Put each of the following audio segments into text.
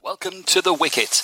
Welcome to The Wicket.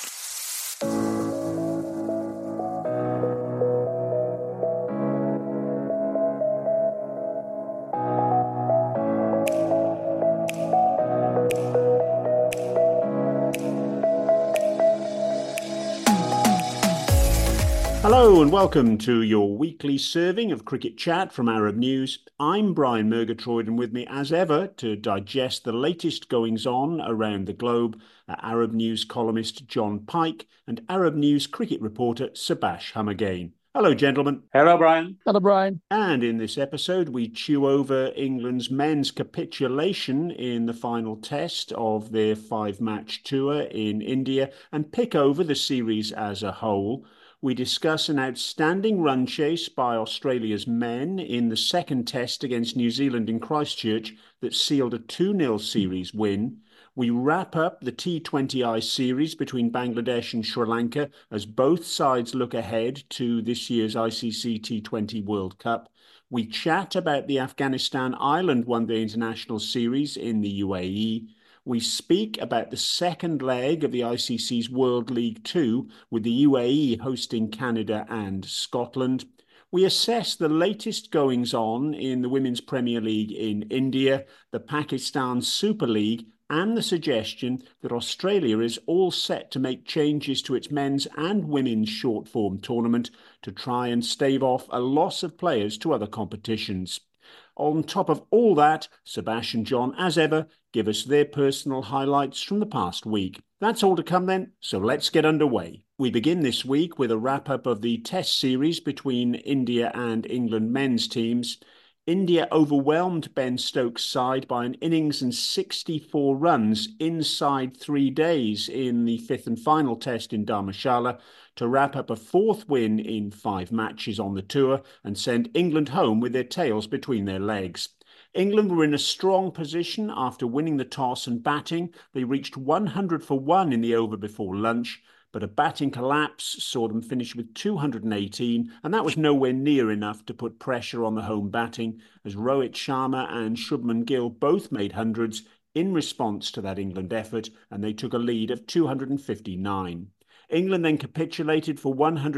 Hello and welcome to your weekly serving of Cricket Chat from Arab News. I'm Brian Murgatroyd, and with me as ever to digest the latest goings-on around the globe are Arab News columnist John Pike and Arab News cricket reporter Sabash Hamagain. Hello, gentlemen. Hello, Brian. Hello, Brian. And in this episode, we chew over England's men's capitulation in the final test of their five-match tour in India and pick over the series as a whole. We discuss an outstanding run chase by Australia's men in the second test against New Zealand in Christchurch that sealed a 2-0 series win. We wrap up the T20I series between Bangladesh and Sri Lanka as both sides look ahead to this year's ICC T20 World Cup. We chat about the Afghanistan-Ireland One-Day International Series in the UAE. We speak about the second leg of the ICC's World League 2, with the UAE hosting Canada and Scotland. We assess the latest goings-on in the Women's Premier League in India, the Pakistan Super League, and the suggestion that Australia is all set to make changes to its men's and women's short-form tournament to try and stave off a loss of players to other competitions. On top of all that, Sabash and John, as ever, give us their personal highlights from the past week. That's all to come then, so let's get underway. We begin this week with a wrap-up of the Test series between India and England men's teams. India overwhelmed Ben Stokes' side by an innings and 64 runs inside 3 days in the fifth and final test in Dharamshala to wrap up a fourth win in 5 matches on the tour and send England home with their tails between their legs. England were in a strong position after winning the toss and batting. They reached 100 for 1 in the over before lunch, but a batting collapse saw them finish with 218, and that was nowhere near enough to put pressure on the home batting, as Rohit Sharma and Shubman Gill both made hundreds in response to that England effort, and they took a lead of 259. England then capitulated for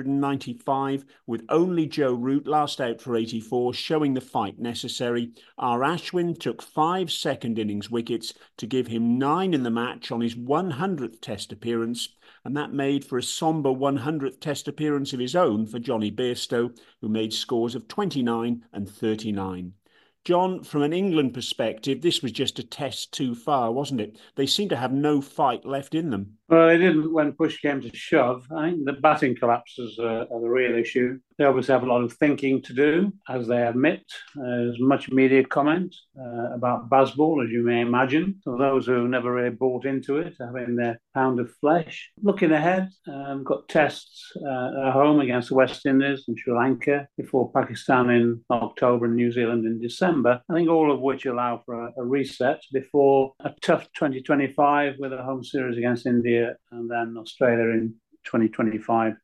195, with only Joe Root last out for 84, showing the fight necessary. R. Ashwin took 5 second innings wickets to give him 9 in the match on his 100th Test appearance, and that made for a sombre 100th Test appearance of his own for Johnny Bairstow, who made scores of 29 and 39. John, from an England perspective, this was just a test too far, wasn't it? They seem to have no fight left in them. Well, they didn't when push came to shove. I think the batting collapses are the real issue. They obviously have a lot of thinking to do, as they admit. There's much media comment about Bazball, as you may imagine. For those who never really bought into it, having their pound of flesh. Looking ahead, got tests at home against the West Indies and Sri Lanka before Pakistan in October and New Zealand in December. I think all of which allow for a reset before a tough 2025 with a home series against India and then Australia in 2025-26.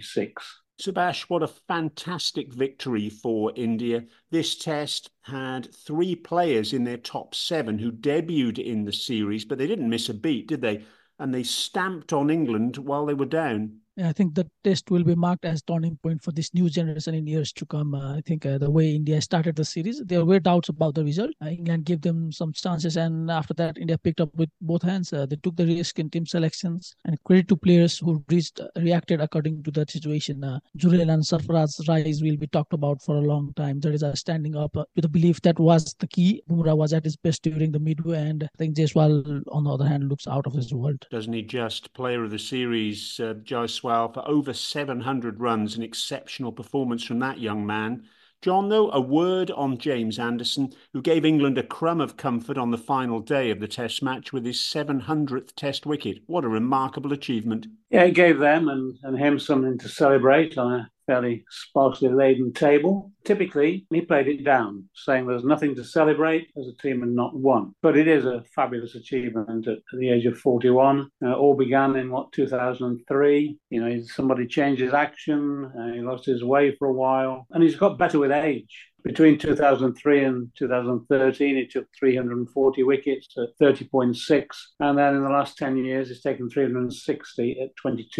Sabash, what a fantastic victory for India. This test had 3 players in their top 7 who debuted in the series, but they didn't miss a beat, did they? And they stamped on England while they were down. I think the test will be marked as turning point for this new generation in years to come. I think the way India started the series, there were doubts about the result. England gave them some chances, and after that, India picked up with both hands. They took the risk in team selections, and credit to players who reacted according to the situation. Jurel and Sarfaraz's rise will be talked about for a long time. There is a standing up to the belief that was the key. Bumrah was at his best during the midway, and I think Jaiswal, on the other hand, looks out of his world. Doesn't he just? Player of the series, Jaiswal, for over 700 runs, an exceptional performance from that young man. John, though, a word on James Anderson, who gave England a crumb of comfort on the final day of the Test match with his 700th Test wicket. What a remarkable achievement. Yeah, it gave them and him something to celebrate on a fairly sparsely laden table. Typically, he played it down, saying there's nothing to celebrate as a team and not won. But it is a fabulous achievement at the age of 41. All began in, 2003. Somebody changed his action, he lost his way for a while, and he's got better with age. Between 2003 and 2013, he took 340 wickets at 30.6. And then in the last 10 years, he's taken 360 at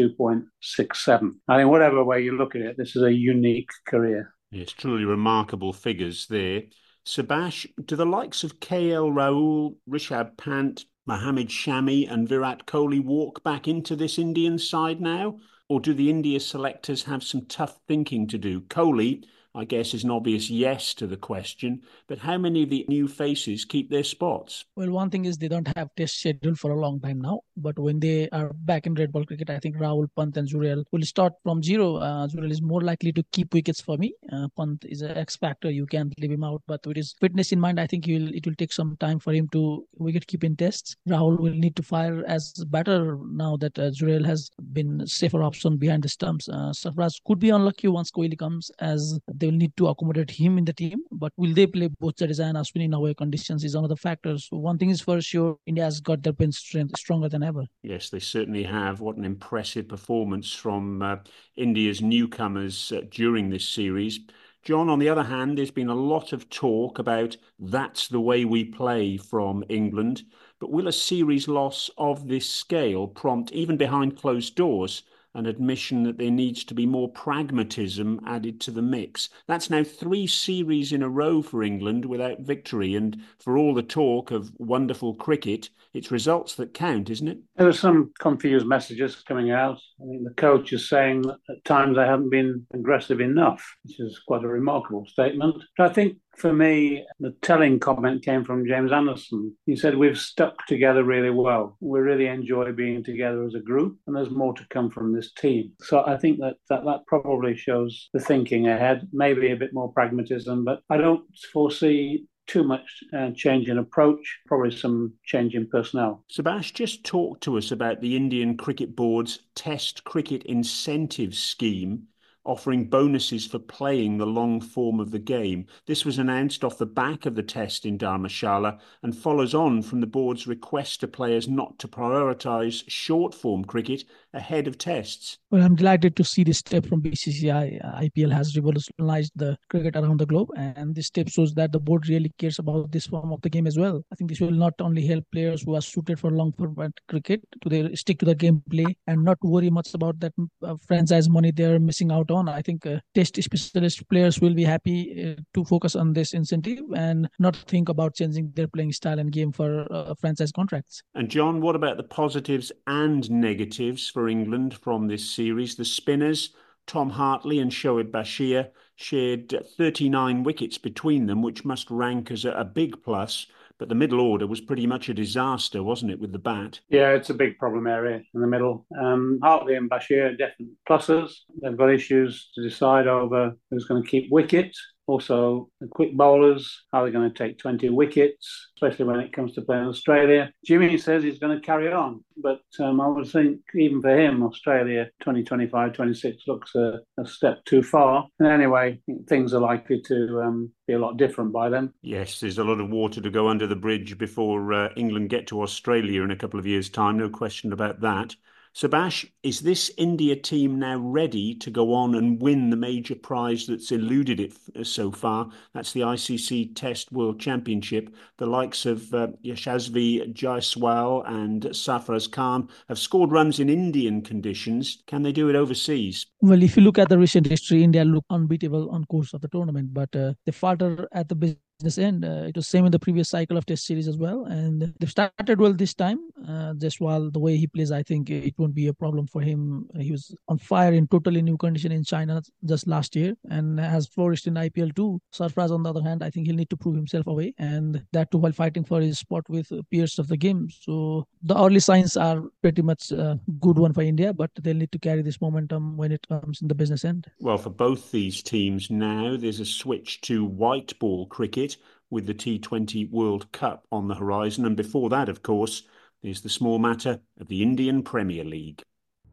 22.67. I think whatever way you look at it, this is a unique career. It's truly remarkable figures there. Sabash, do the likes of KL Rahul, Rishabh Pant, Mohammad Shami and Virat Kohli walk back into this Indian side now? Or do the India selectors have some tough thinking to do? Kohli, I guess, is an obvious yes to the question, but how many of the new faces keep their spots? Well, one thing is they don't have test schedule for a long time now, but when they are back in red ball cricket, I think Rahul, Pant and Jurel will start from zero. Jurel is more likely to keep wickets for me. Pant is an X factor, you can't leave him out, but with his fitness in mind, I think it will take some time for him to wicket keep in tests. Rahul will need to fire as batter now that Jurel has been safer option behind the stumps. Sarfaraz could be unlucky once Kohli comes, as they will need to accommodate him in the team, but will they play both Jadeja and Ashwin in away conditions is another factor. So one thing is for sure, India has got their bench strength stronger than ever. Yes, they certainly have. What an impressive performance from India's newcomers during this series. John, on the other hand, there's been a lot of talk about that's the way we play from England. But will a series loss of this scale prompt, even behind closed doors, an admission that there needs to be more pragmatism added to the mix? That's now 3 series in a row for England without victory. And for all the talk of wonderful cricket, it's results that count, isn't it? There are some confused messages coming out. I think the coach is saying that at times they haven't been aggressive enough, which is quite a remarkable statement. But I think for me, the telling comment came from James Anderson. He said, we've stuck together really well. We really enjoy being together as a group, and there's more to come from this team. So I think that probably shows the thinking ahead, maybe a bit more pragmatism, but I don't foresee too much change in approach, probably some change in personnel. Sabash, just talk to us about the Indian Cricket Board's Test Cricket Incentive Scheme, offering bonuses for playing the long form of the game. This was announced off the back of the test in Dharamshala and follows on from the board's request to players not to prioritise short form cricket ahead of tests. Well, I'm delighted to see this step from BCCI. IPL has revolutionized the cricket around the globe, and this step shows that the board really cares about this form of the game as well. I think this will not only help players who are suited for long format cricket to stick to the gameplay and not worry much about that franchise money they're missing out on. I think test specialist players will be happy to focus on this incentive and not think about changing their playing style and game for franchise contracts. And John, what about the positives and negatives for England from this series? The spinners, Tom Hartley and Shoaib Bashir, shared 39 wickets between them, which must rank as a big plus. But the middle order was pretty much a disaster, wasn't it, with the bat? Yeah, it's a big problem area in the middle. Hartley and Bashir are definite pluses. They've got issues to decide over who's going to keep wicket. Also, the quick bowlers, how they're going to take 20 wickets, especially when it comes to playing Australia. Jimmy says he's going to carry on, but I would think even for him, Australia 2025-26 looks a step too far. And anyway, things are likely to be a lot different by then. Yes, there's a lot of water to go under the bridge before England get to Australia in a couple of years' time, no question about that. Sabash, is this India team now ready to go on and win the major prize that's eluded it so far? That's the ICC Test World Championship. The likes of Yashasvi Jaiswal and Sarfaraz Khan have scored runs in Indian conditions. Can they do it overseas? Well, if you look at the recent history, India looked unbeatable on course of the tournament, but they faltered at the business end. It was same in the previous cycle of test series as well, and they've started well this time. Just while the way he plays, I think it won't be a problem for him. He was on fire in totally new condition in China just last year and has flourished in IPL too. Sarfaraz, on the other hand, I think he'll need to prove himself away, and that too while fighting for his spot with peers of the game. So the early signs are pretty much a good one for India, but they'll need to carry this momentum when it comes in the business end. Well, for both these teams now, there's a switch to white ball cricket with the T20 World Cup on the horizon. And before that, of course, there's the small matter of the Indian Premier League.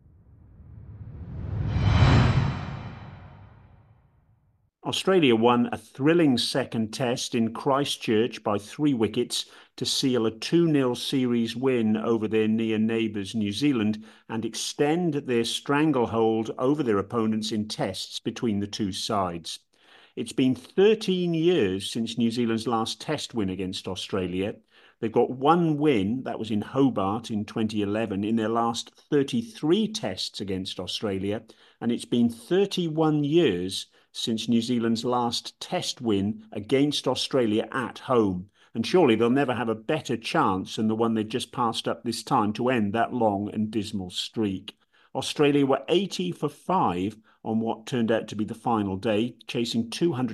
Australia won a thrilling second test in Christchurch by 3 wickets to seal a 2-0 series win over their near neighbours New Zealand and extend their stranglehold over their opponents in tests between the two sides. It's been 13 years since New Zealand's last test win against Australia. They've got one win, that was in Hobart in 2011, in their last 33 tests against Australia. And it's been 31 years since New Zealand's last test win against Australia at home. And surely they'll never have a better chance than the one they've just passed up this time to end that long and dismal streak. Australia were 80 for 5 on what turned out to be the final day, chasing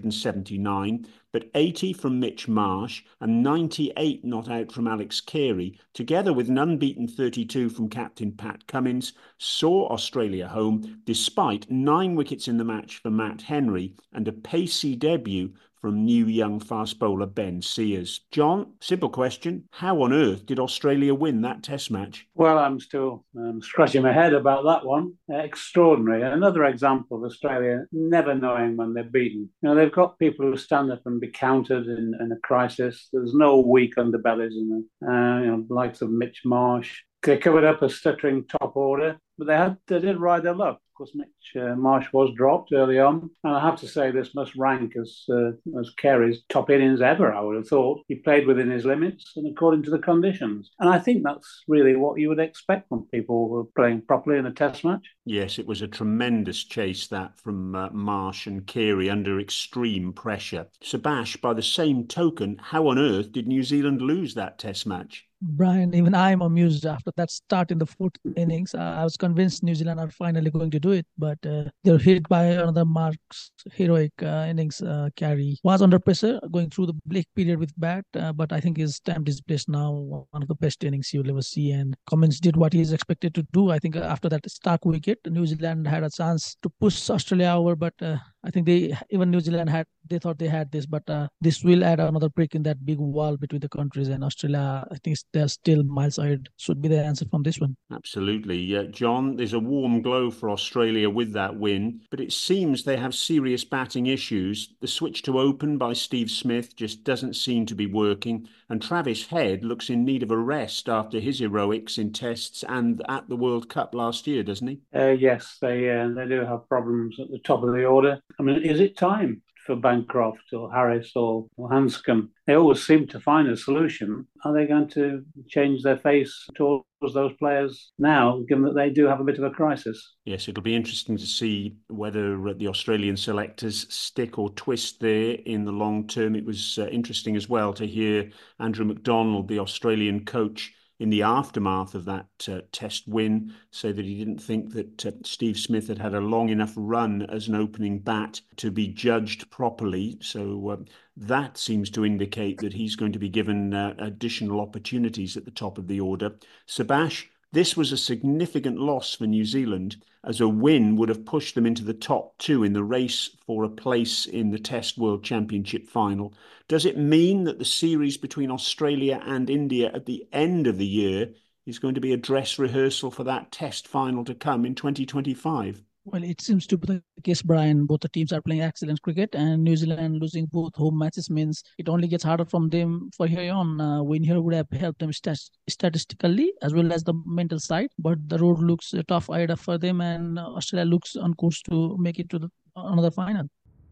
279, but 80 from Mitch Marsh and 98 not out from Alex Carey, together with an unbeaten 32 from captain Pat Cummins, saw Australia home despite 9 wickets in the match for Matt Henry and a pacey debut from new young fast bowler Ben Sears. John, simple question. How on earth did Australia win that test match? Well, I'm still scratching my head about that one. Extraordinary. Another example of Australia never knowing when they're beaten. You know, they've got people who stand up and be countered in a crisis. There's no weak underbellies in them. Likes of Mitch Marsh. They covered up a stuttering top order, but they did ride their luck. Of course, Mitch Marsh was dropped early on, and I have to say this must rank as Carey's top innings ever. I would have thought he played within his limits and according to the conditions, and I think that's really what you would expect from people who are playing properly in a Test match. Yes, it was a tremendous chase that from Marsh and Carey under extreme pressure. Sabash, by the same token, how on earth did New Zealand lose that Test match? Brian, even I'm amused after that start in the fourth innings. I was convinced New Zealand are finally going to do it, but they're hit by another Mark's heroic innings. Carey was under pressure going through the bleak period with bat, but I think his stamped his place now. One of the best innings you'll ever see, and Cummins did what he is expected to do. I think after that Stark wicket, New Zealand had a chance to push Australia over, but I think New Zealand they thought they had this, but this will add another break in that big wall between the countries, and Australia, I think they're still miles ahead. Should be the answer from this one. Absolutely. John, there's a warm glow for Australia with that win, but it seems they have serious batting issues. The switch to open by Steve Smith just doesn't seem to be working, and Travis Head looks in need of a rest after his heroics in tests and at the World Cup last year, doesn't he? Yes, they do have problems at the top of the order. I mean, is it time for Bancroft or Harris or Hanscom? They always seem to find a solution. Are they going to change their face towards those players now, given that they do have a bit of a crisis? Yes, it'll be interesting to see whether the Australian selectors stick or twist there in the long term. It was interesting as well to hear Andrew McDonald, the Australian coach, in the aftermath of that test win, say that he didn't think that Steve Smith had a long enough run as an opening bat to be judged properly. So that seems to indicate that he's going to be given additional opportunities at the top of the order. Sabash, this was a significant loss for New Zealand, as a win would have pushed them into the top 2 in the race for a place in the Test World Championship final. Does it mean that the series between Australia and India at the end of the year is going to be a dress rehearsal for that Test final to come in 2025? Well, it seems to be the case, Brian. Both the teams are playing excellent cricket, and New Zealand losing both home matches means it only gets harder from them for here on. Win here would have helped them statistically as well as the mental side, but the road looks tough ahead for them, and Australia looks on course to make it to another final.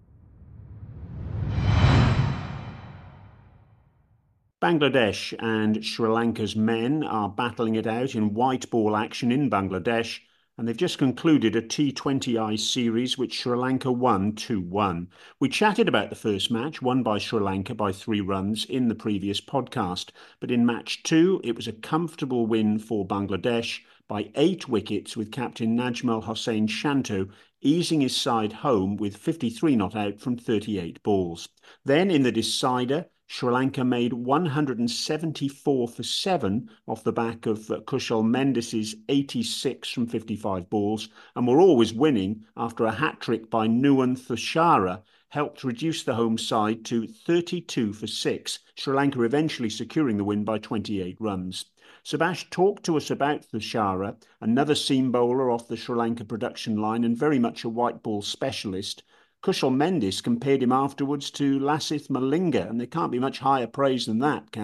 Bangladesh and Sri Lanka's men are battling it out in white ball action in Bangladesh, and they've just concluded a T20I series which Sri Lanka won 2-1. We chatted about the first match, won by Sri Lanka by 3 runs in the previous podcast, but in match 2 it was a comfortable win for Bangladesh by 8 wickets, with captain Najmal Hossain Shanto easing his side home with 53 not out from 38 balls. Then in the decider, Sri Lanka made 174 for 7 off the back of Kushal Mendis's 86 from 55 balls, and were always winning after a hat-trick by Nuwan Thushara helped reduce the home side to 32 for 6, Sri Lanka eventually securing the win by 28 runs. Sabash, talk to us about Thushara, another seam bowler off the Sri Lanka production line and very much a white ball specialist. Kushal Mendis compared him afterwards to Lasith Malinga, and there can't be much higher praise than that, can there?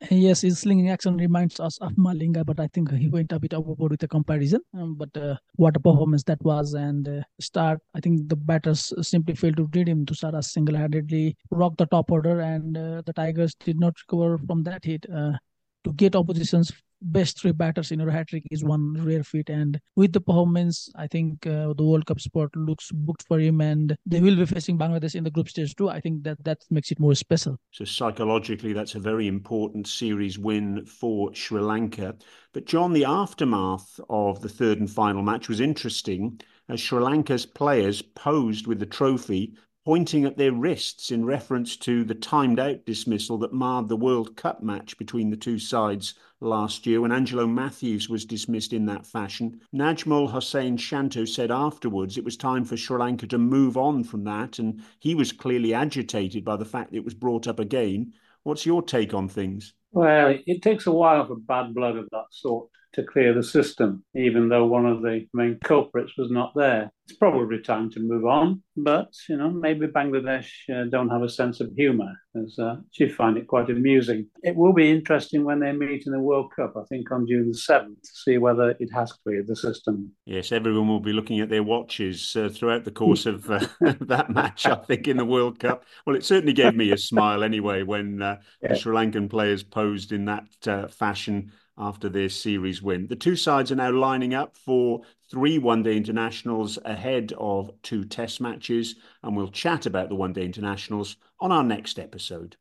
Yes, his slinging action reminds us of Malinga, but I think he went a bit overboard with the comparison. But what a performance that was! And start, I think the batters simply failed to read him. Tusara single-handedly rocked the top order, and the Tigers did not recover from that hit. To get opposition's best three batters in a hat trick is one rare feat. And with the performance, I think the World Cup spot looks booked for him, and they will be facing Bangladesh in the group stage too. I think that makes it more special. So psychologically, that's a very important series win for Sri Lanka. But John, the aftermath of the third and final match was interesting as Sri Lanka's players posed with the trophy, pointing at their wrists in reference to the timed out dismissal that marred the World Cup match between the two sides last year when Angelo Matthews was dismissed in that fashion. Najmul Hossain Shanto said afterwards it was time for Sri Lanka to move on from that, and he was clearly agitated by the fact it was brought up again. What's your take on things? Well, it takes a while for bad blood of that sort to clear the system, even though one of the main culprits was not there. It's probably time to move on, but maybe Bangladesh don't have a sense of humour, as she find it quite amusing. It will be interesting when they meet in the World Cup, I think on June the 7th, to see whether it has cleared the system. Yes, everyone will be looking at their watches throughout the course of that match, I think, in the World Cup. Well, it certainly gave me a smile anyway when the Sri Lankan players posed in that fashion after their series win. The two sides are now lining up for 3 one-day internationals ahead of 2 test matches, and we'll chat about the one-day internationals on our next episode.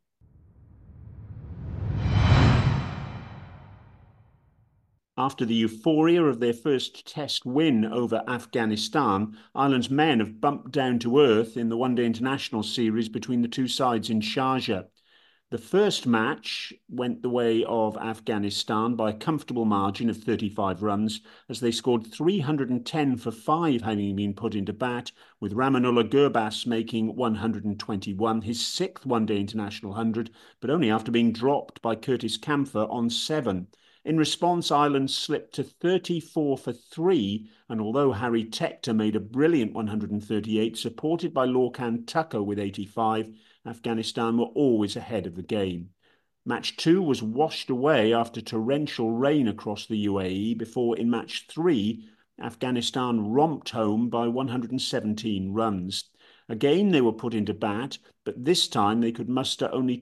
After the euphoria of their first test win over Afghanistan, Ireland's men have bumped down to earth in the one-day international series between the two sides in Sharjah. The first match went the way of Afghanistan by a comfortable margin of 35 runs as they scored 310 for 5 having been put into bat, with Ramanullah Gurbas making 121, his 6th one-day international 100, but only after being dropped by Curtis Campher on 7. In response, Ireland slipped to 34 for 3, and although Harry Tector made a brilliant 138, supported by Lorcan Tucker with 85, Afghanistan were always ahead of the game. Match 2 was washed away after torrential rain across the UAE before, in Match 3, Afghanistan romped home by 117 runs. Again, they were put into bat, but this time they could muster only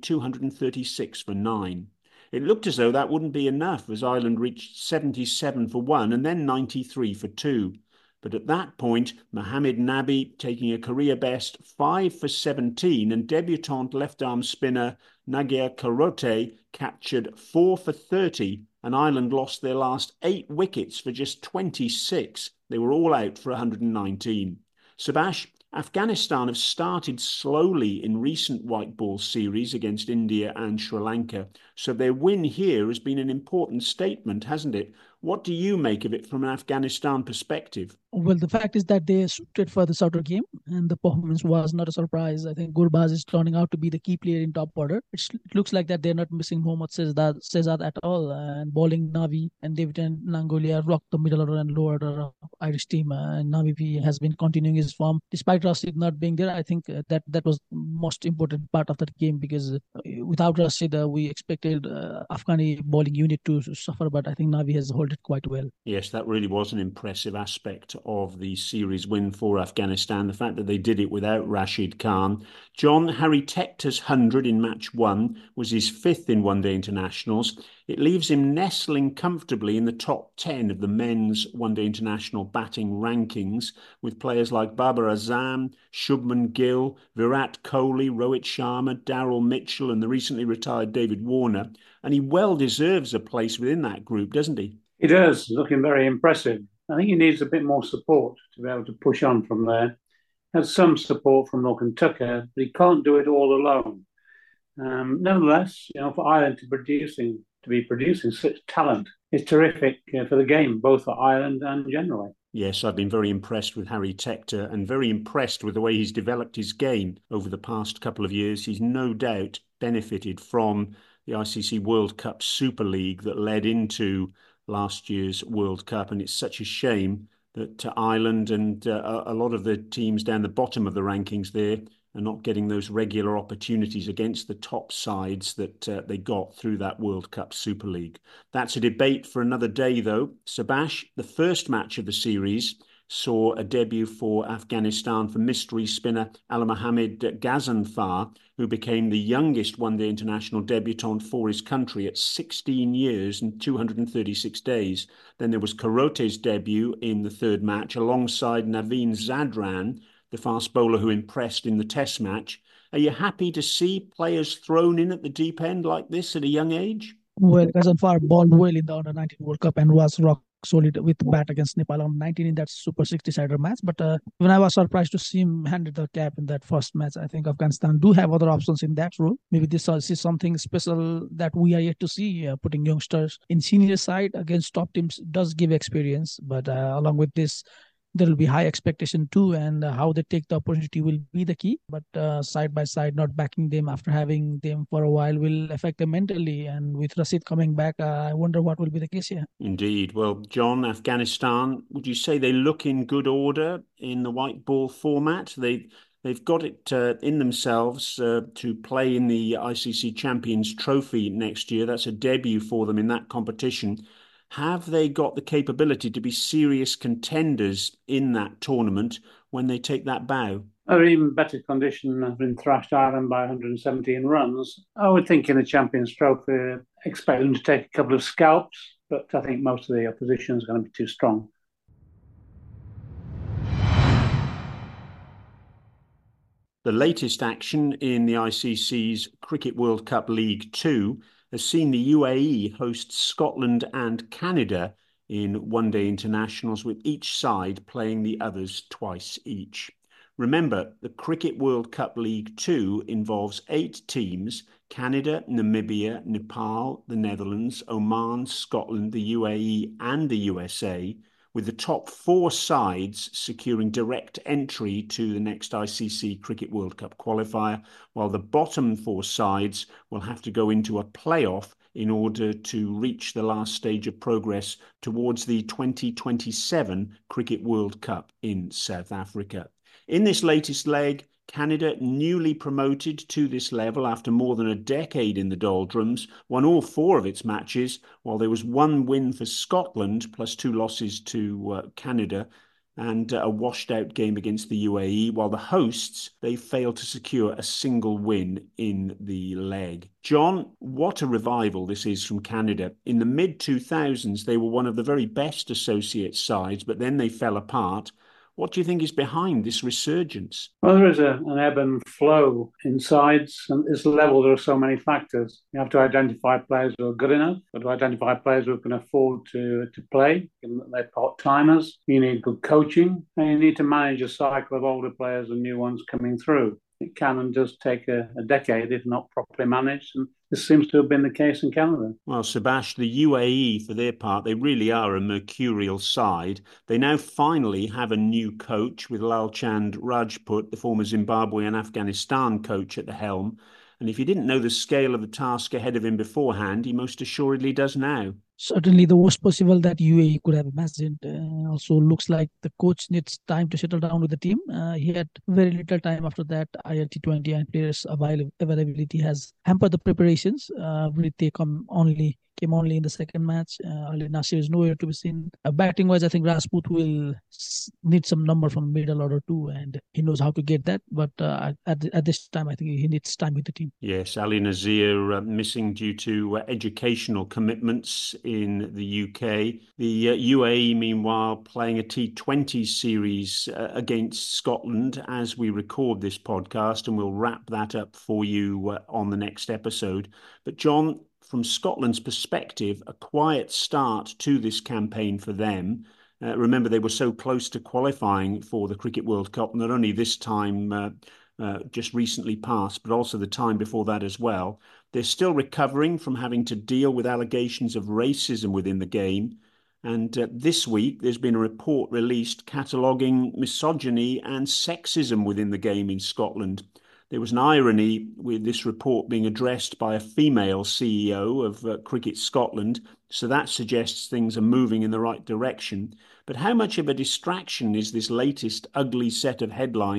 236 for 9. It looked as though that wouldn't be enough as Ireland reached 77 for 1 and then 93 for 2. But at that point, Mohamed Nabi taking a career best 5 for 17 and debutant left-arm spinner Nagia Karote captured 4 for 30 and Ireland lost their last 8 wickets for just 26. They were all out for 119. Subhash, Afghanistan have started slowly in recent white ball series against India and Sri Lanka, so their win here has been an important statement, hasn't it? What do you make of it from an Afghanistan perspective? Well, the fact is that they suited for this outer game, and the performance was not a surprise. I think Gurbaz is turning out to be the key player in top order. It looks like that they're not missing Mohammad Shehzad at all, and bowling Navi and David and Nangolia rocked the middle order and lower order of Irish team. And Navi has been continuing his form despite Rashid not being there. I think that was most important part of that game because without Rashid, we expected Afghani bowling unit to suffer, but I think Navi has held it quite well. Yes, that really was an impressive aspect of the series win for Afghanistan, the fact that they did it without Rashid Khan. John, Harry Tector's 100 in match 1 was his 5th in one-day internationals. It leaves him nestling comfortably in the top 10 of the men's one-day international batting rankings, with players like Babar Azam, Shubman Gill, Virat Kohli, Rohit Sharma, Daryl Mitchell and the recently retired David Warner. And he well deserves a place within that group, doesn't he? He does, looking very impressive. I think he needs a bit more support to be able to push on from there. Has some support from Lorcan Tucker, but he can't do it all alone. Nevertheless, for Ireland to be producing such talent is terrific for the game, both for Ireland and generally. Yes, I've been very impressed with Harry Tector and very impressed with the way he's developed his game over the past couple of years. He's no doubt benefited from the ICC World Cup Super League that led into last year's World Cup, and it's such a shame that Ireland and a lot of the teams down the bottom of the rankings there and not getting those regular opportunities against the top sides that they got through that World Cup Super League. That's a debate for another day, though. Sebash, the first match of the series saw a debut for Afghanistan for mystery spinner Almohamed Ghazanfar, who became the youngest one-day international debutant for his country at 16 years and 236 days. Then there was Korote's debut in the third match alongside Naveen Zadran, the fast bowler who impressed in the test match. Are you happy to see players thrown in at the deep end like this at a young age? Well, Ghazanfar bowled well in the Under-19 World Cup and was rock solid with bat against Nepal on 19 in that Super 60-sider match. But when I was surprised to see him handed the cap in that first match, I think Afghanistan do have other options in that role. Maybe this is something special that we are yet to see. Putting youngsters in senior side against top teams does give experience. But along with this, there will be high expectation too, and how they take the opportunity will be the key. But side by side, not backing them after having them for a while will affect them mentally. And with Rashid coming back, I wonder what will be the case here. Indeed. Well, John, Afghanistan, would you say they look in good order in the white ball format? They've got it in themselves to play in the ICC Champions Trophy next year. That's a debut for them in that competition. Have they got the capability to be serious contenders in that tournament when they take that bow? They're in better condition, have been thrashed Ireland by 117 runs. I would think in the Champions Trophy, expect them to take a couple of scalps, but I think most of the opposition is going to be too strong. The latest action in the ICC's Cricket World Cup League 2 has seen the UAE host Scotland and Canada in one-day internationals, with each side playing the others twice each. Remember, the Cricket World Cup League 2 involves 8 teams: Canada, Namibia, Nepal, the Netherlands, Oman, Scotland, the UAE and the USA, with the top 4 sides securing direct entry to the next ICC Cricket World Cup qualifier, while the bottom 4 sides will have to go into a playoff in order to reach the last stage of progress towards the 2027 Cricket World Cup in South Africa. In this latest leg, Canada, newly promoted to this level after more than a decade in the doldrums, won all 4 of its matches, while there was 1 win for Scotland plus 2 losses to Canada and a washed-out game against the UAE, while the hosts, they failed to secure a single win in the leg. John, what a revival this is from Canada. In the mid-2000s, they were one of the very best associate sides, but then they fell apart. What do you think is behind this resurgence? Well, there is an ebb and flow in sides, and at this level there are so many factors. You have to identify players who are good enough, but to identify players who can afford to play, given that they're part-timers. You need good coaching, and you need to manage a cycle of older players and new ones coming through. It can and does take a decade if not properly managed, and this seems to have been the case in Canada. Well, Sebash, the UAE, for their part, they really are a mercurial side. They now finally have a new coach with Lalchand Rajput, the former Zimbabwe and Afghanistan coach, at the helm. And if you didn't know the scale of the task ahead of him beforehand, he most assuredly does now. Certainly the worst possible that UAE could have imagined. Also looks like the coach needs time to settle down with the team. He had very little time after that. ILT20 and players' availability has hampered the preparations. They came only in the second match. Ali Nasir is nowhere to be seen. Batting wise, I think Rajput will need some number from middle order too, and he knows how to get that. But at this time, I think he needs time with the team. Yes, Ali Nazir missing due to educational commitments in the UK. The UAE, meanwhile, playing a T20 series against Scotland as we record this podcast, and we'll wrap that up for you on the next episode. But John, from Scotland's perspective, a quiet start to this campaign for them. Remember, they were so close to qualifying for the Cricket World Cup, not only this time just recently passed, but also the time before that as well. They're still recovering from having to deal with allegations of racism within the game. And this week, there's been a report released cataloguing misogyny and sexism within the game in Scotland. There was an irony with this report being addressed by a female CEO of Cricket Scotland, so that suggests things are moving in the right direction. But how much of a distraction is this latest ugly set of headlines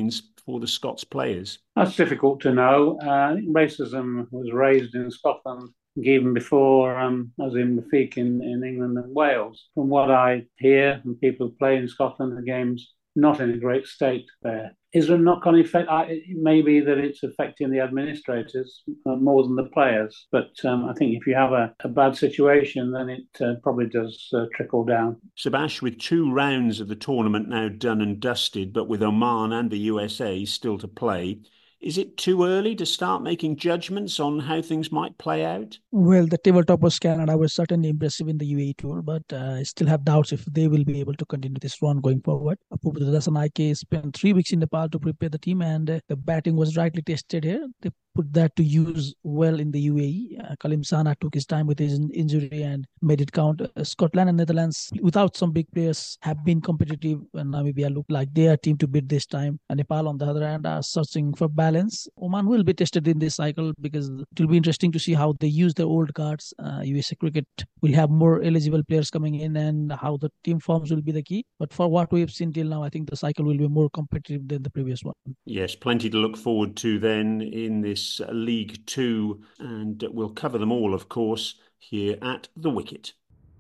for the Scots players? That's difficult to know. I think racism was raised in Scotland even before, as in Benfica in England and Wales. From what I hear from people who play in Scotland, the game's not in a great state there. Is there a knock-on effect? It may be that it's affecting the administrators more than the players. But I think if you have a bad situation, then it probably does trickle down. Sebash, with 2 rounds of the tournament now done and dusted, but with Oman and the USA still to play, is it too early to start making judgments on how things might play out? Well, the tabletoppers Canada were certainly impressive in the UAE tour, but I still have doubts if they will be able to continue this run going forward. Apuputu Dasanaike spent 3 weeks in Nepal to prepare the team, and the batting was rightly tested here. They put that to use well in the UAE. Kalim Sana took his time with his injury and made it count. Scotland and Netherlands, without some big players, have been competitive, and Namibia look like they are a team to beat this time. And Nepal, on the other hand, are searching for balance. Oman will be tested in this cycle because it will be interesting to see how they use their old cards. USA Cricket will have more eligible players coming in, and how the team forms will be the key. But for what we have seen till now, I think the cycle will be more competitive than the previous one. Yes, plenty to look forward to then in this League Two, and we'll cover them all, of course, here at The Wicket.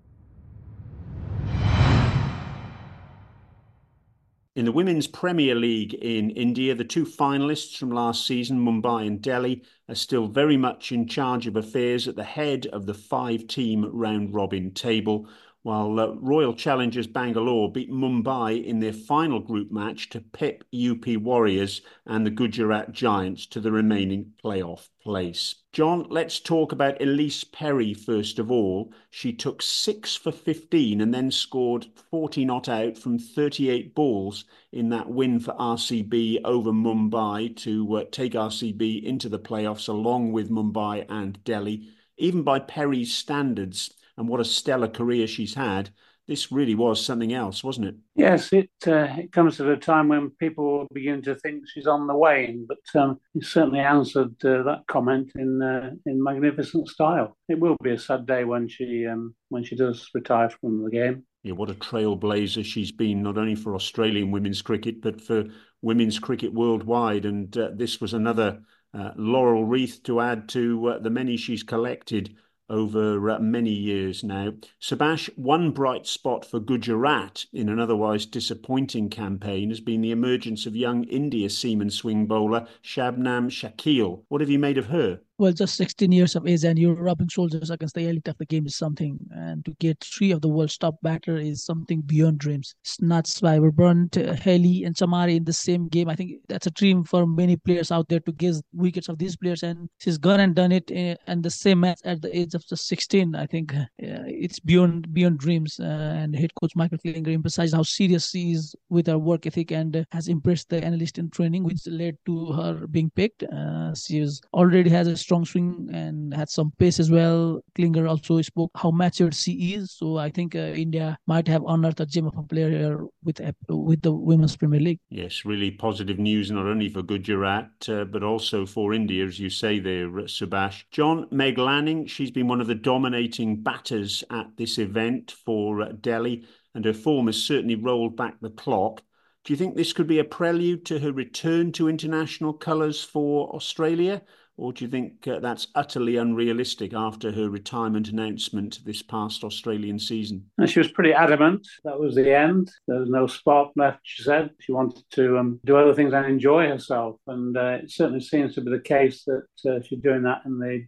In the Women's Premier League in India, the 2 finalists from last season, Mumbai and Delhi, are still very much in charge of affairs at the head of the 5-team round-robin table, while Royal Challengers Bangalore beat Mumbai in their final group match to pip UP Warriors and the Gujarat Giants to the remaining playoff place. John, let's talk about Ellyse Perry first of all. She took 6 for 15 and then scored 40 not out from 38 balls in that win for RCB over Mumbai to take RCB into the playoffs along with Mumbai and Delhi. Even by Perry's standards, and what a stellar career she's had, this really was something else, wasn't it? Yes, it comes at a time when people begin to think she's on the wane, but he certainly answered that comment in magnificent style. It will be a sad day when she does retire from the game. Yeah, what a trailblazer she's been, not only for Australian women's cricket, but for women's cricket worldwide. And this was another laurel wreath to add to the many she's collected over many years now. Sebash, one bright spot for Gujarat in an otherwise disappointing campaign has been the emergence of young India seaman swing bowler Shabnam Shakil. What have you made of her? Well, just 16 years of age and you're rubbing shoulders against the elite of the game is something. And to get 3 of the world's top batter is something beyond dreams. Snatch Survivor Burnt, Haley and Chamari in the same game. I think that's a dream for many players out there to get wickets of these players. And she's gone and done it in the same match at the age of just 16. I think it's beyond dreams. And head coach Michael Klinger emphasized how serious she is with her work ethic and has impressed the analyst in training, which led to her being picked. She already has a strong swing and had some pace as well. Klinger also spoke how matured she is. So I think India might have unearthed a gem of a player here with the Women's Premier League. Yes, really positive news, not only for Gujarat, but also for India, as you say there, Subash. John, Meg Lanning, she's been one of the dominating batters at this event for Delhi, and her form has certainly rolled back the clock. Do you think this could be a prelude to her return to international colours for Australia? Or do you think that's utterly unrealistic after her retirement announcement this past Australian season? And she was pretty adamant that was the end. There was no spark left, she said. She wanted to do other things and enjoy herself. And it certainly seems to be the case that she's doing that in the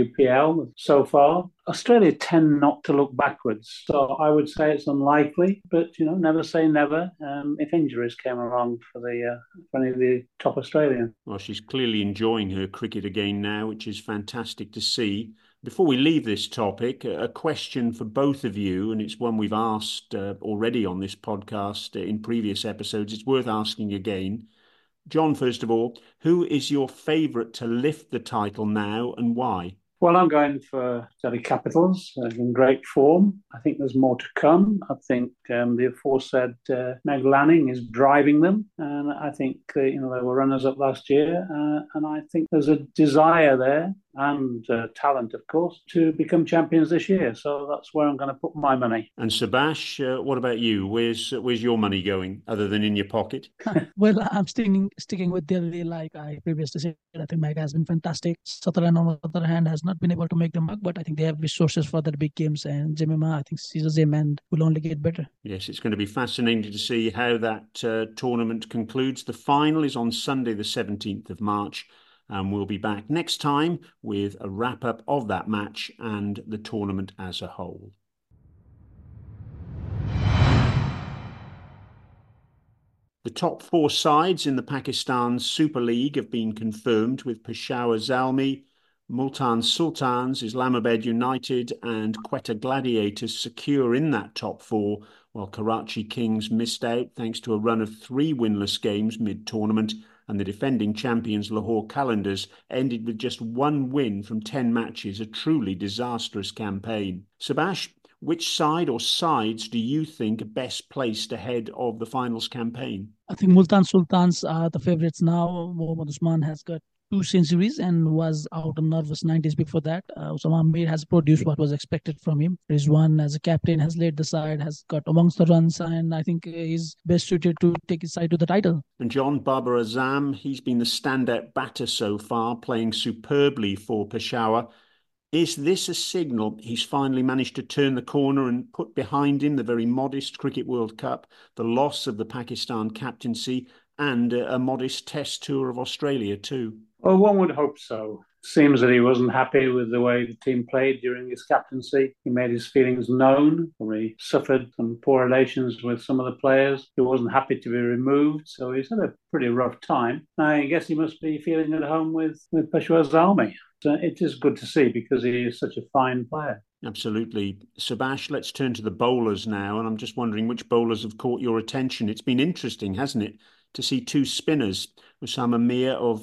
WPL so far. Australia tend not to look backwards, so I would say it's unlikely, but never say never if injuries came along for any of the top Australians. Well, she's clearly enjoying her cricket again now, which is fantastic to see. Before we leave this topic, a question for both of you, and it's one we've asked already on this podcast in previous episodes. It's worth asking again. John, first of all, who is your favourite to lift the title now and why? Well, I'm going for Delhi Capitals in great form. I think there's more to come. I think the aforesaid Meg Lanning is driving them. And I think they were runners-up last year. And I think there's a desire there and talent, of course, to become champions this year. So that's where I'm going to put my money. And Sebash, what about you? Where's your money going, other than in your pocket? Well, I'm sticking with Delhi, like I previously said. I think Mega has been fantastic. Sutherland, on the other hand, has not been able to make the mark, but I think they have resources for the big games. And Jemima, I think Caesar Zeman will only get better. Yes, it's going to be fascinating to see how that tournament concludes. The final is on Sunday, the 17th of March. And we'll be back next time with a wrap up of that match and the tournament as a whole. The top four sides in the Pakistan Super League have been confirmed, with Peshawar Zalmi, Multan Sultans, Islamabad United and Quetta Gladiators secure in that top four, while Karachi Kings missed out thanks to a run of 3 winless games mid-tournament, and the defending champions Lahore Qalandars ended with just 1 win from 10 matches, a truly disastrous campaign. Sebash, which side or sides do you think are best placed ahead of the finals campaign? I think Multan Sultans are the favourites now. Mohammad Usman has got 2 centuries and was out on nervous 90s before that. Usama Mir has produced what was expected from him. Rizwan, as a captain, has led the side, has got amongst the runs, and I think he's best suited to take his side to the title. And John, Babar Azam, he's been the standout batter so far, playing superbly for Peshawar. Is this a signal he's finally managed to turn the corner and put behind him the very modest Cricket World Cup, the loss of the Pakistan captaincy, and a modest test tour of Australia too? Well, one would hope so. Seems that he wasn't happy with the way the team played during his captaincy. He made his feelings known, or he suffered some poor relations with some of the players. He wasn't happy to be removed, so he's had a pretty rough time. I guess he must be feeling at home with Peshawar Zalmi. So it is good to see because he is such a fine player. Absolutely. Sebash, let's turn to the bowlers now, and I'm just wondering which bowlers have caught your attention. It's been interesting, hasn't it, to see 2 spinners, Usama Mir of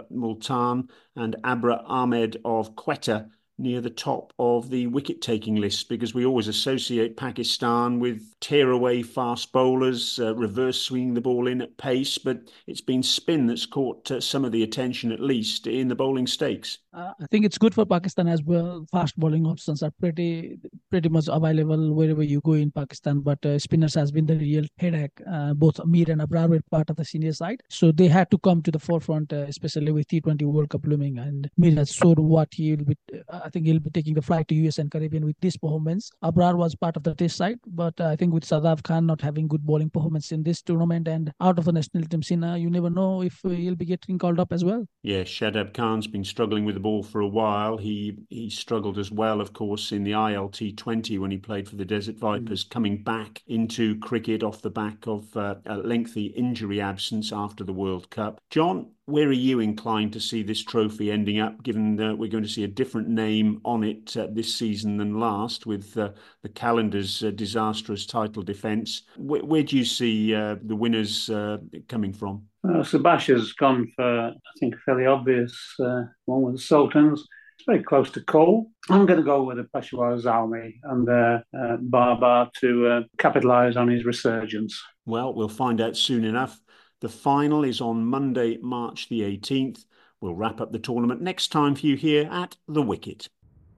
Multan and Abra Ahmed of Quetta, near the top of the wicket-taking list, because we always associate Pakistan with tear-away fast bowlers, reverse swinging the ball in at pace, but it's been spin that's caught some of the attention, at least, in the bowling stakes. I think it's good for Pakistan as well. Fast bowling options are pretty much available wherever you go in Pakistan, but spinners has been the real headache. Both Amir and Abrar were part of the senior side, so they had to come to the forefront, especially with T20 World Cup looming. And Mir has showed what he will be. I think he'll be taking the flight to US and Caribbean with this performance. Abrar was part of the test side, but I think with Sadaf Khan not having good bowling performance in this tournament and out of the national team scene, you never know if he'll be getting called up as well. Yeah, Shadab Khan's been struggling with the ball for a while. He struggled as well, of course, in the ILT20 when he played for the Desert Vipers, coming back into cricket off the back of a lengthy injury absence after the World Cup. John, where are you inclined to see this trophy ending up, given that we're going to see a different name on it this season than last, with the Qalandars' disastrous title defence? Where do you see the winners coming from? Sebash has gone for, I think, a fairly obvious one with the Sultans. It's very close to call. I'm going to go with the Peshawar Zalmi and Babar to capitalise on his resurgence. Well, we'll find out soon enough. The final is on Monday, March the 18th. We'll wrap up the tournament next time for you here at The Wicket.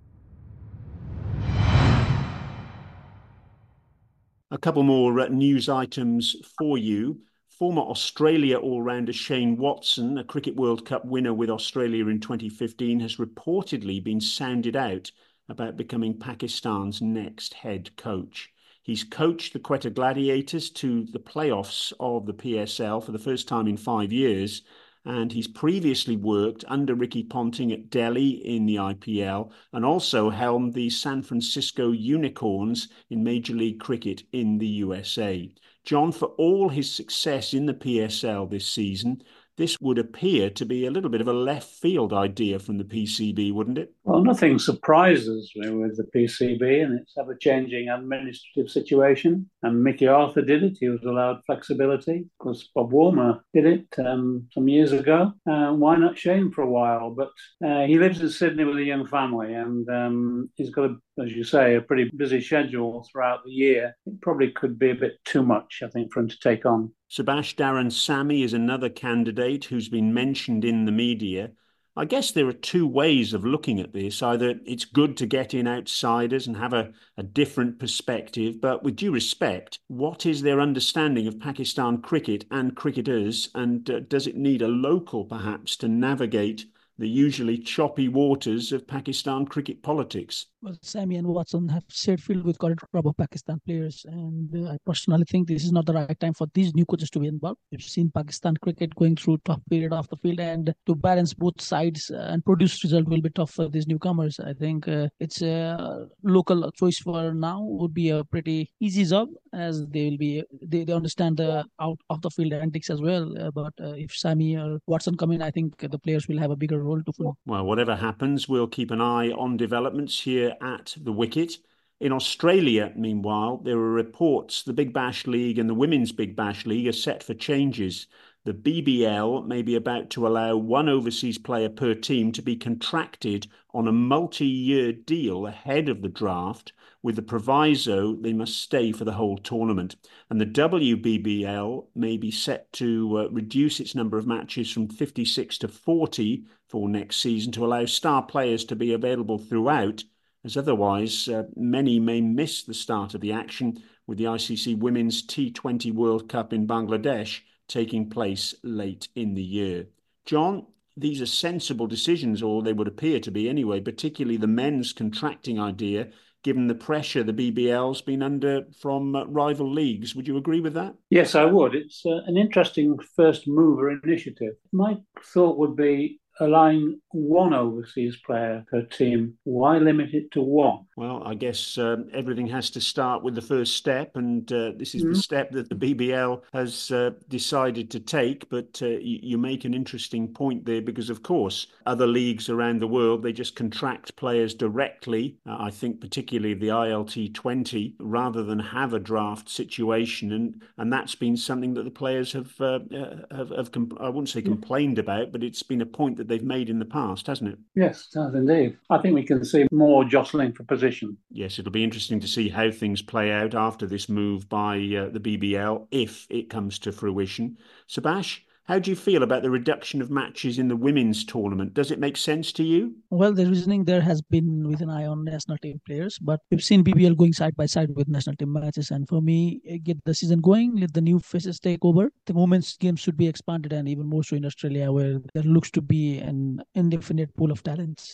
A couple more news items for you. Former Australia all-rounder Shane Watson, a Cricket World Cup winner with Australia in 2015, has reportedly been sounded out about becoming Pakistan's next head coach. He's coached the Quetta Gladiators to the playoffs of the PSL for the first time in 5 years, and he's previously worked under Ricky Ponting at Delhi in the IPL and also helmed the San Francisco Unicorns in Major League Cricket in the USA. John, for all his success in the PSL this season, this would appear to be a little bit of a left field idea from the PCB, wouldn't it? Well, nothing surprises me with the PCB and its ever-changing administrative situation. And Mickey Arthur did it. He was allowed flexibility. Of course, Bob Warmer did it some years ago. Why not Shane for a while? But he lives in Sydney with a young family, and he's got, as you say, a pretty busy schedule throughout the year. It probably could be a bit too much, I think, for him to take on. Sebash Darren Sammy is another candidate who's been mentioned in the media. I guess there are two ways of looking at this. Either it's good to get in outsiders and have a different perspective, but with due respect, what is their understanding of Pakistan cricket and cricketers, and does it need a local perhaps to navigate the usually choppy waters of Pakistan cricket politics? Well, Sammy and Watson have shared field with current crop of Pakistan players, and I personally think this is not the right time for these new coaches to be involved. We've seen Pakistan cricket going through tough period off the field, and to balance both sides and produce result will be tough for these newcomers. I think it's a local choice for now would be a pretty easy job, as they understand the out of the field antics as well. But if Sammy or Watson come in, I think the players will have a bigger role to fill. Well, whatever happens, we'll keep an eye on developments here at the wicket. In Australia, meanwhile, there are reports the Big Bash League and the Women's Big Bash League are set for changes. The BBL may be about to allow one overseas player per team to be contracted on a multi-year deal ahead of the draft, with the proviso they must stay for the whole tournament. And the WBBL may be set to reduce its number of matches from 56 to 40 for next season to allow star players to be available throughout, as otherwise many may miss the start of the action, with the ICC Women's T20 World Cup in Bangladesh taking place late in the year. John, these are sensible decisions, or they would appear to be anyway, particularly the men's contracting idea, given the pressure the BBL's been under from rival leagues. Would you agree with that? Yes, I would. It's an interesting first mover initiative. My thought would be allowing one overseas player per team. Why limit it to one? Well, I guess everything has to start with the first step, and this is the step that the BBL has decided to take. But you make an interesting point there, because, of course, other leagues around the world, they just contract players directly. I think particularly the ILT20, rather than have a draft situation, and that's been something that the players have I wouldn't say complained about, but it's been a point that they've made in the past, hasn't it? Yes, it has indeed. I think we can see more jostling for position. Yes, it'll be interesting to see how things play out after this move by the BBL, if it comes to fruition. Sabash, how do you feel about the reduction of matches in the women's tournament? Does it make sense to you? Well, the reasoning there has been with an eye on national team players, but we've seen BBL going side by side with national team matches. And for me, get the season going, let the new faces take over. The women's game should be expanded, and even more so in Australia, where there looks to be an indefinite pool of talents.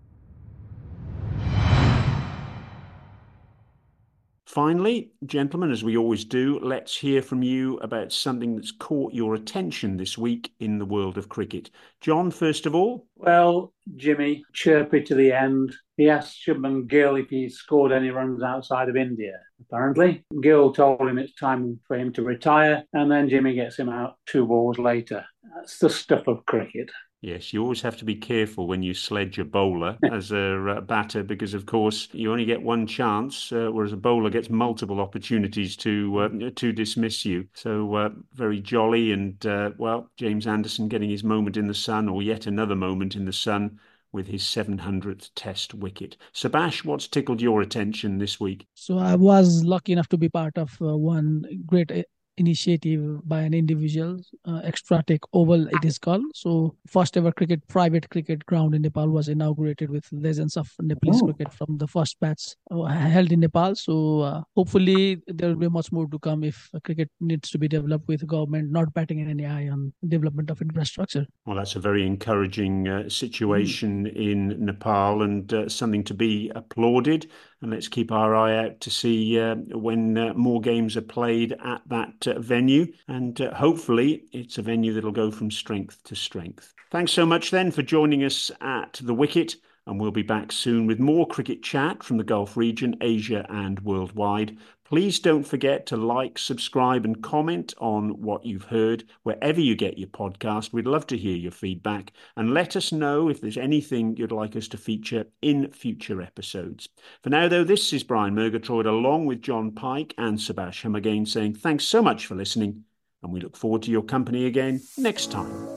Finally, gentlemen, as we always do, let's hear from you about something that's caught your attention this week in the world of cricket. John, first of all. Well, Jimmy, chirpy to the end. He asked Shubman Gill if he scored any runs outside of India. Apparently, Gill told him it's time for him to retire, and then Jimmy gets him out 2 balls later. That's the stuff of cricket. Yes, you always have to be careful when you sledge a bowler as a batter, because, of course, you only get one chance, whereas a bowler gets multiple opportunities to dismiss you. So very jolly, and, well, James Anderson getting his moment in the sun, or yet another moment in the sun, with his 700th Test wicket. Sabash, what's tickled your attention this week? So I was lucky enough to be part of one great initiative by an individual, Extratech Oval it is called. So first ever private cricket ground in Nepal was inaugurated with legends of Nepalese cricket from the first batch held in Nepal. So hopefully there will be much more to come if cricket needs to be developed, with government not batting in any eye on development of infrastructure. Well, that's a very encouraging situation in Nepal, and something to be applauded. And let's keep our eye out to see when more games are played at that venue. And hopefully it's a venue that'll go from strength to strength. Thanks so much then for joining us at The Wicket. And we'll be back soon with more cricket chat from the Gulf region, Asia and worldwide. Please don't forget to like, subscribe and comment on what you've heard wherever you get your podcast. We'd love to hear your feedback, and let us know if there's anything you'd like us to feature in future episodes. For now, though, this is Brian Murgatroyd along with John Pike and Sabash Hum again saying thanks so much for listening, and we look forward to your company again next time.